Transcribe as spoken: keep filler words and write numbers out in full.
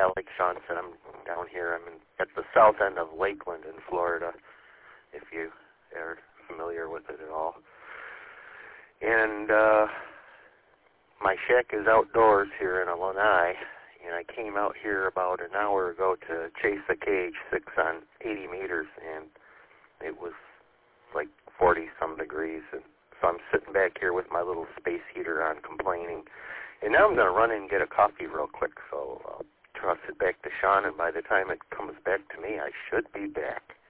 like Sean said, I'm down here. I'm in, at the south end of Lakeland in Florida, if you are familiar with it at all. And uh, my shack is outdoors here in Illinois, and I came out here about an hour ago to chase a cage six on eighty meters, and it was like forty-some degrees, and so I'm sitting back here with my little space heater on complaining. And now I'm going to run in and get a coffee real quick, so I'll toss it back to Sean, and by the time it comes back to me, I should be back.